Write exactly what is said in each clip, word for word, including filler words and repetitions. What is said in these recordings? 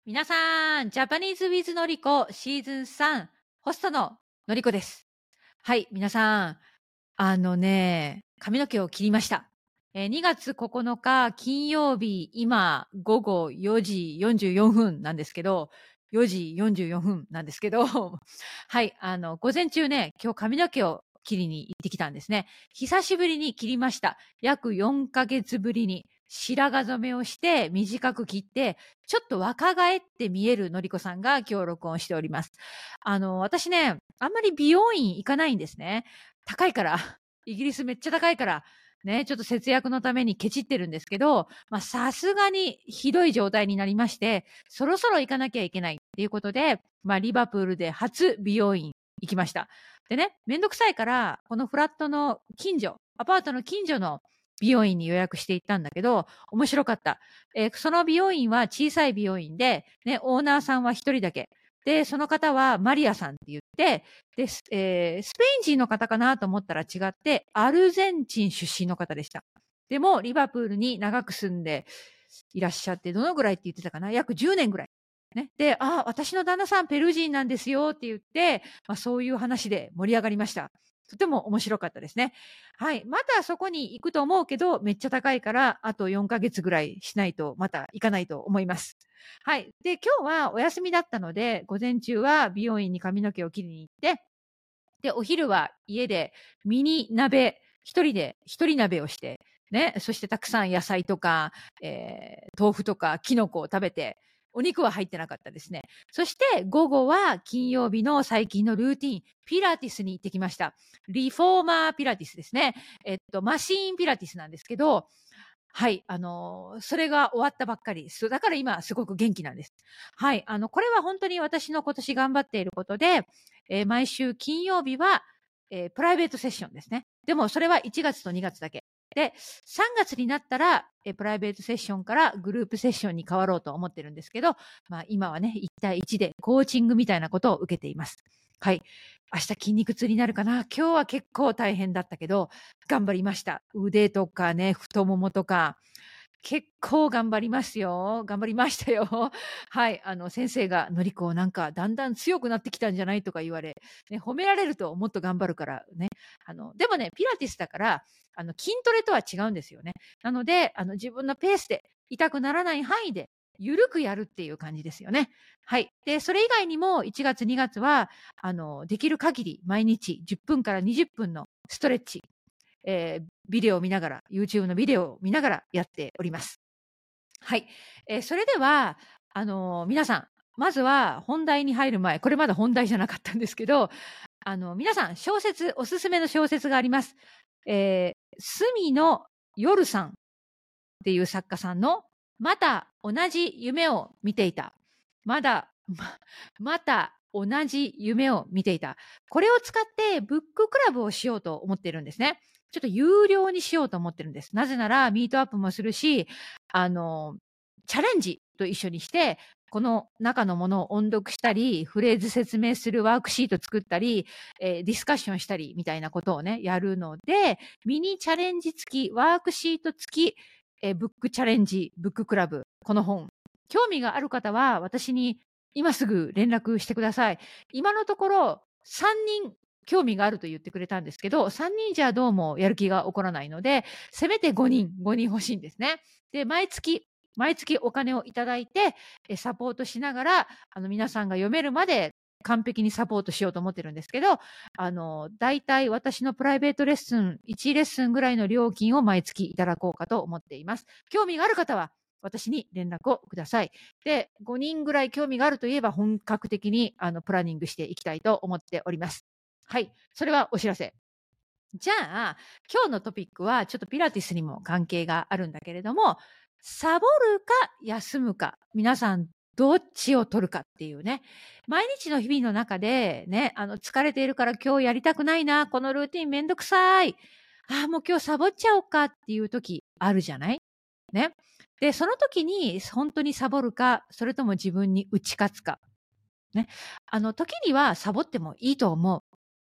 皆さん、ジャパニーズウィズのりこシーズンさん、ホストののりこです。はい、皆さん、あのね、髪の毛を切りました。えーにがつここのか金曜日、今午後よじよんじゅうよんふんなんですけど、よじよんじゅうよんふんなんですけど、はい、あの、午前中ね、今日髪の毛を切りに行ってきたんですね。久しぶりに切りました。約よんかげつぶりに白髪染めをして短く切って、ちょっと若返って見えるのりこさんが今日録音しております。あの、私ね、あんまり美容院行かないんですね。高いから。イギリスめっちゃ高いから。ね、ちょっと節約のためにケチってるんですけど、まあ、さすがにひどい状態になりまして、そろそろ行かなきゃいけないっていうことで、まあ、リバプールで初美容院行きました。でね、めんどくさいから、このフラットの近所、アパートの近所の美容院に予約して行ったんだけど、面白かった。えーその美容院は小さい美容院で、ね、オーナーさんは一人だけ。で、その方はマリアさんって言って、で、スえースペイン人の方かなと思ったら違って、アルゼンチン出身の方でした。でも、リバプールに長く住んでいらっしゃって、どのぐらいって言ってたかな約じゅうねんぐらい。ね。で、あ、私の旦那さんペルー人なんですよって言って、まあ、そういう話で盛り上がりました。とても面白かったですね。はい。またそこに行くと思うけど、めっちゃ高いから、あとよんかげつぐらいしないと、また行かないと思います。はい。で、今日はお休みだったので、午前中は美容院に髪の毛を切りに行って、で、お昼は家でミニ鍋、一人で、一人鍋をして、ね、そしてたくさん野菜とか、えー豆腐とかキノコを食べて、お肉は入ってなかったですね。そして午後は金曜日の最近のルーティン、ピラティスに行ってきました。リフォーマーピラティスですね。えっと、マシーンピラティスなんですけど、はい、あのーそれが終わったばっかりです。だから今すごく元気なんです。はい、あの、これは本当に私の今年頑張っていることで、えー毎週金曜日は、えープライベートセッションですね。でもそれはいちがつとにがつだけ。で、さんがつになったら、えープライベートセッションからグループセッションに変わろうと思ってるんですけど、まあ今はね、いち対いちでコーチングみたいなことを受けています。はい。明日筋肉痛になるかな。今日は結構大変だったけど、頑張りました。腕とかね、太ももとか、結構頑張りますよ。頑張りましたよ。はい。あの、先生が、のりこなんか、だんだん強くなってきたんじゃないとか言われ、ね、褒められるともっと頑張るからね。あの、でもね、ピラティスだから、あの、筋トレとは違うんですよね。なので、あの、自分のペースで、痛くならない範囲で、ゆるくやるっていう感じですよね。はい。で、それ以外にも、いちがつ、にがつは、あの、できる限り、毎日じゅっぷんからにじゅっぷんのストレッチ、えービデオを見ながら、YouTube のビデオを見ながらやっております。はい。えーそれでは、あのー皆さん、まずは本題に入る前、これまだ本題じゃなかったんですけど、あの、皆さん、小説、おすすめの小説があります。えー、隅野夜さんっていう作家さんの、また同じ夢を見ていた。まだ、ま、また同じ夢を見ていた。これを使ってブッククラブをしようと思ってるんですね。ちょっと有料にしようと思ってるんです。なぜなら、ミートアップもするし、あの、チャレンジと一緒にして、この中のものを音読したり、フレーズ説明するワークシート作ったり、えーディスカッションしたりみたいなことをね、やるので、ミニチャレンジ付き、ワークシート付き、えーブックチャレンジ、ブッククラブ、この本。興味がある方は、私に今すぐ連絡してください。今のところ、さんにん興味があると言ってくれたんですけど、さんにんじゃどうもやる気が起こらないので、せめてごにん、ごにん欲しいんですね。で、毎月、毎月お金をいただいて、えサポートしながら、あの、皆さんが読めるまで完璧にサポートしようと思ってるんですけど、あの、大体私のプライベートレッスン、いちレッスンぐらいの料金を毎月いただこうかと思っています。興味がある方は、私に連絡をください。で、ごにんぐらい興味があるといえば本格的にあのプランニングしていきたいと思っております。はい。それはお知らせ。じゃあ、今日のトピックはちょっとピラティスにも関係があるんだけれども、サボるか休むか、皆さんどっちを取るかっていうね。毎日の日々の中でね、あの疲れているから今日やりたくないな、このルーティンめんどくさい。ああ、もう今日サボっちゃおうかっていう時あるじゃないね。で、その時に本当にサボるか、それとも自分に打ち勝つか。ね。あの、時にはサボってもいいと思う。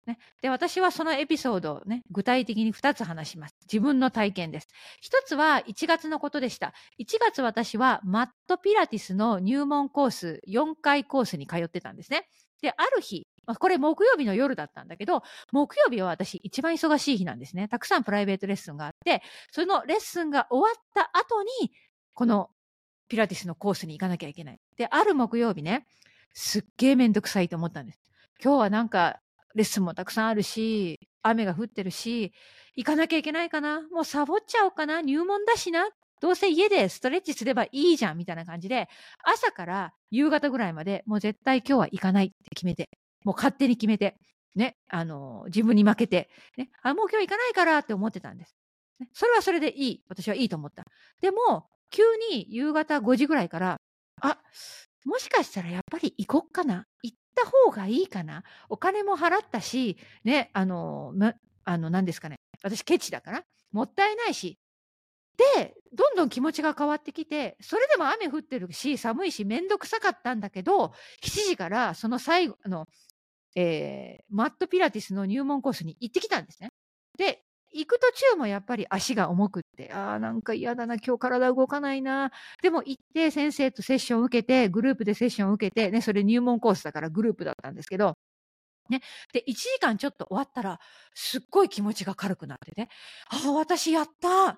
ね。で、私はそのエピソードをね、具体的にふたつ話します。自分の体験です。ひとつはいちがつのことでした。いちがつ私はマットピラティスの入門コース、よんかいコースに通ってたんですね。で、ある日、まあこれ木曜日の夜だったんだけど、木曜日は私一番忙しい日なんですね。たくさんプライベートレッスンがあって、そのレッスンが終わった後に、このピラティスのコースに行かなきゃいけない。で、ある木曜日ね、すっげーめんどくさいと思ったんです。今日はなんか、レッスンもたくさんあるし、雨が降ってるし、行かなきゃいけないかな、もうサボっちゃおうかな、入門だしな、どうせ家でストレッチすればいいじゃん、みたいな感じで、朝から夕方ぐらいまで、もう絶対今日は行かないって決めて、もう勝手に決めて、ね、あの、自分に負けて、ね、あ、もう今日行かないからって思ってたんです。ね、それはそれでいい。私はいいと思った。でも、急に夕方ごじぐらいから、あ、もしかしたらやっぱり行こっかな、行った方がいいかな、お金も払ったし、ね、あの、なあの、なんですかね、私ケチだから、もったいないし。で、どんどん気持ちが変わってきて、それでも雨降ってるし、寒いし、めんどくさかったんだけど、しちじからその最後あの、えーマットピラティスの入門コースに行ってきたんですね。で、行く途中もやっぱり足が重くって、ああ、なんか嫌だな、今日体動かないな。でも行って先生とセッションを受けて、グループでセッションを受けて、ね、それ入門コースだからグループだったんですけど、ね。で、いちじかんちょっと終わったら、すっごい気持ちが軽くなってね、ああ、私やった。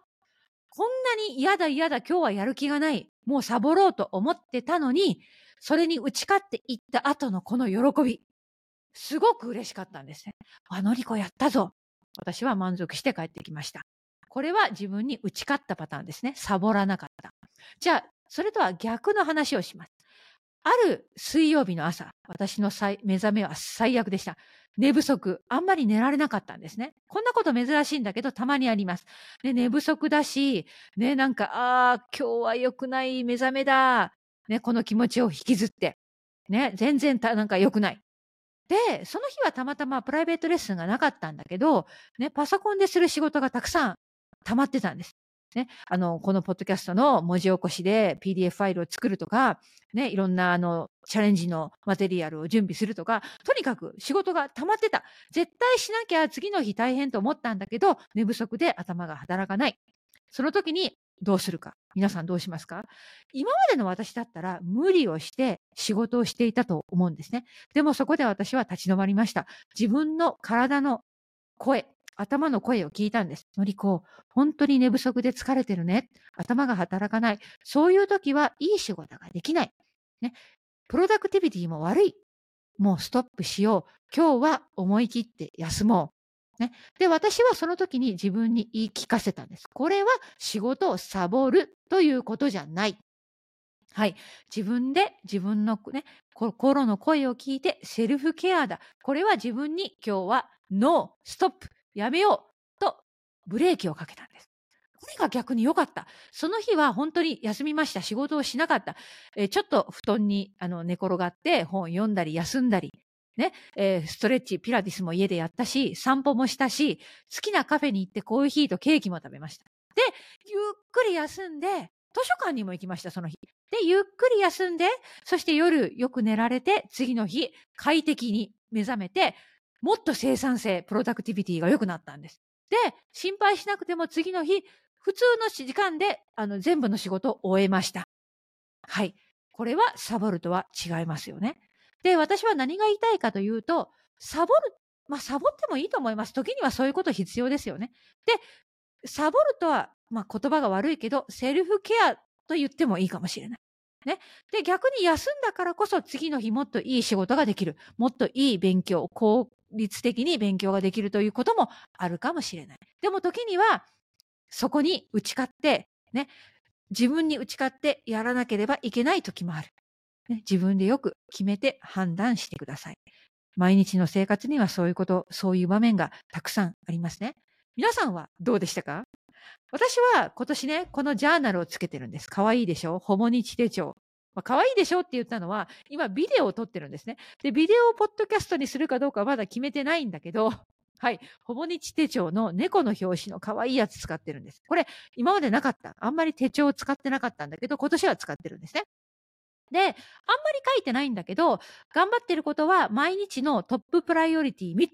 こんなに嫌だ嫌だ、今日はやる気がない。もうサボろうと思ってたのに、それに打ち勝っていった後のこの喜び。すごく嬉しかったんですね。あ、のりこやったぞ。私は満足して帰ってきました。これは自分に打ち勝ったパターンですね。サボらなかった。じゃあ、それとは逆の話をします。ある水曜日の朝、私のさい目覚めは最悪でした。寝不足。あんまり寝られなかったんですね。こんなこと珍しいんだけど、たまにあります。ね、寝不足だし、ね、なんか、ああ、今日は良くない目覚めだ。ね、この気持ちを引きずって。ね、全然たなんか良くない。で、その日はたまたまプライベートレッスンがなかったんだけど、ね、パソコンでする仕事がたくさん溜まってたんです。ね、あの、このポッドキャストの文字起こしで ピーディーエフ ファイルを作るとか、ね、いろんなあの、チャレンジのマテリアルを準備するとか、とにかく仕事が溜まってた。絶対しなきゃ次の日大変と思ったんだけど、寝不足で頭が働かない。その時にどうするか。皆さんどうしますか？今までの私だったら無理をして仕事をしていたと思うんですね。でもそこで私は立ち止まりました。自分の体の声、頭の声を聞いたんです。のりこ、本当に寝不足で疲れてるね。頭が働かない。そういう時はいい仕事ができない。ね。プロダクティビティも悪い。もうストップしよう。今日は思い切って休もう。ね。で、私はその時に自分に言い聞かせたんです。これは仕事をサボるということじゃない。はい。自分で自分のね、心の声を聞いてセルフケアだ。これは自分に今日はノー、ストップ、やめようとブレーキをかけたんです。これが逆に良かった。その日は本当に休みました。仕事をしなかった。えーちょっと布団にあの寝転がって本を読んだり休んだり、ね、えーストレッチ、ピラティスも家でやったし、散歩もしたし、好きなカフェに行ってコーヒーとケーキも食べました。で、ゆっくり休んで、図書館にも行きました、その日。で、ゆっくり休んで、そして夜よく寝られて、次の日、快適に目覚めて、もっと生産性、プロダクティビティが良くなったんです。で、心配しなくても次の日、普通の時間で、あの、全部の仕事を終えました。はい。これはサボるとは違いますよね。で、私は何が言いたいかというと、サボる、まあ、サボってもいいと思います。時にはそういうこと必要ですよね。で、サボるとは、まあ、言葉が悪いけど、セルフケアと言ってもいいかもしれない。ね。で、逆に休んだからこそ次の日もっといい仕事ができる。もっといい勉強、効率的に勉強ができるということもあるかもしれない。でも時には、そこに打ち勝って、ね、自分に打ち勝ってやらなければいけない時もある。ね、自分でよく決めて判断してください。毎日の生活にはそういうこと、そういう場面がたくさんありますね。皆さんはどうでしたか？私は今年ね、このジャーナルをつけてるんです。可愛いでしょ？ほぼ日手帳。まあ、可愛いでしょって言ったのは、今ビデオを撮ってるんですね。で、ビデオをポッドキャストにするかどうかはまだ決めてないんだけど、はい、ほぼ日手帳の猫の表紙の可愛いやつ使ってるんです。これ、今までなかった。あんまり手帳を使ってなかったんだけど、今年は使ってるんですね。で、あんまり書いてないんだけど、頑張ってることは毎日のトッププライオリティみっつ。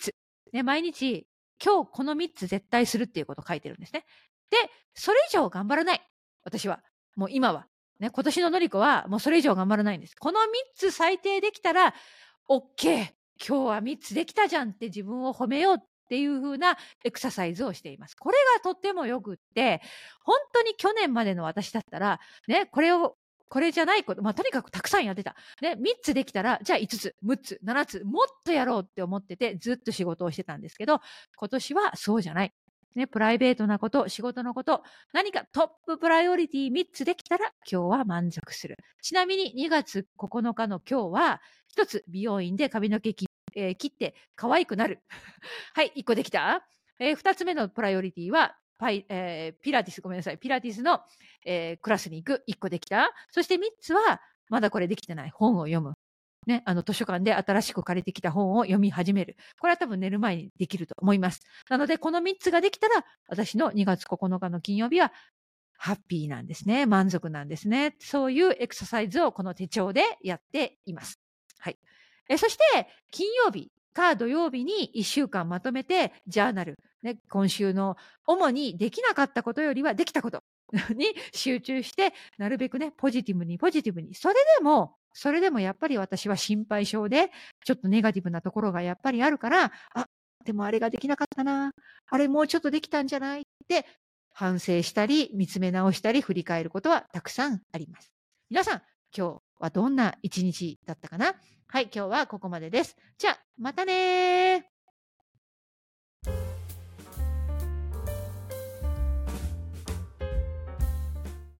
ね、毎日、今日このみっつ絶対するっていうことを書いてるんですね。で、それ以上頑張らない。私は。もう今は。ね、今年ののりこはもうそれ以上頑張らないんです。このみっつ最低できたら、オッケー。今日はみっつできたじゃんって自分を褒めようっていう風なエクササイズをしています。これがとってもよくって、本当に去年までの私だったら、ね、これを、これじゃないこと、まあ、とにかくたくさんやってた。ね、みっつできたら、じゃあいつつ、むっつ、ななつ、もっとやろうって思ってて、ずっと仕事をしてたんですけど、今年はそうじゃない。ね、プライベートなこと、仕事のこと、何かトッププライオリティみっつできたら今日は満足する。ちなみににがつここのかの今日は、ひとつ美容院で髪の毛切,、えー切って可愛くなる。はい、いっこできた。えー、ふたつめのプライオリティは、パイえーピラティス、ごめんなさい。ピラティスの、えークラスに行く。いっこできた。そしてみっつは、まだこれできてない。本を読む。ね、あの図書館で新しく借りてきた本を読み始める。これは多分寝る前にできると思います。なので、このみっつができたら、私のにがつここのかの金曜日は、ハッピーなんですね。満足なんですね。そういうエクササイズをこの手帳でやっています。はい。えそして、金曜日か土曜日にいっしゅうかんまとめて、ジャーナル、ね、今週の主にできなかったことよりはできたことに集中して、なるべくね、ポジティブにポジティブに。それでも、それでもやっぱり私は心配性で、ちょっとネガティブなところがやっぱりあるから、あ、でもあれができなかったな。あれもうちょっとできたんじゃないって反省したり、見つめ直したり、振り返ることはたくさんあります。皆さん、今日はどんな一日だったかな？はい、今日はここまでです。じゃあ、またねー。